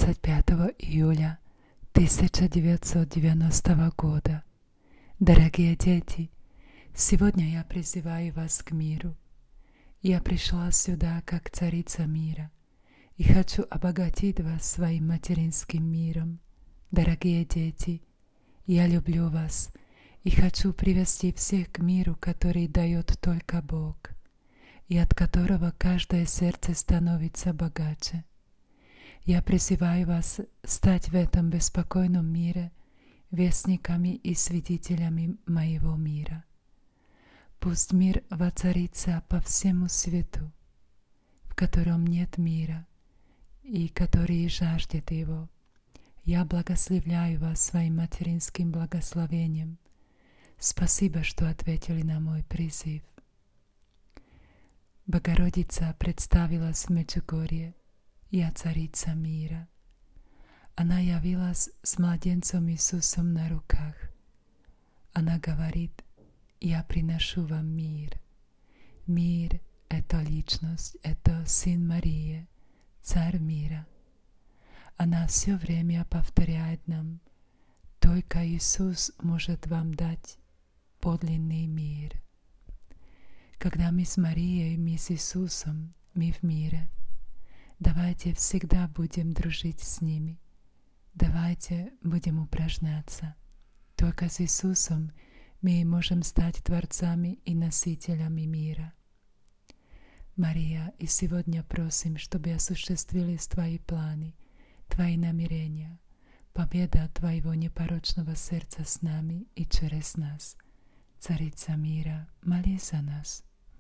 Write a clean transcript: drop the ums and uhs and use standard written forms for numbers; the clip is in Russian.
25 июля 1990 года. Дорогие дети, сегодня я призываю вас к миру. Я пришла сюда как царица мира и хочу обогатить вас своим материнским миром. Дорогие дети, я люблю вас и хочу привести всех к миру, который дает только Бог, и от которого каждое сердце становится богаче. Я призываю вас стать в этом беспокойном мире вестниками и свидетелями моего мира. Пусть мир воцарится по всему свету, в котором нет мира и который жаждет его. Я благословляю вас своим материнским благословением. Спасибо, что ответили на мой призыв. Богородица представилась в Меджугорье. Я царица мира. Она явилась с младенцем Иисусом на руках. Она говорит: я приношу вам мир. Мир — это личность, это Сын Марии, Царь мира. Она все время повторяет нам: только Иисус может вам дать подлинный мир. Когда мы с Марией, мы с Иисусом, мы в мире. Давайте всегда будем дружить с ними. Давайте будем упражняться. Только с Иисусом мы можем стать творцами и носителями мира. Мария, и сегодня просим, чтобы осуществились Твои планы, Твои намерения, победа Твоего непорочного сердца с нами и через нас. Царица мира, молись за нас.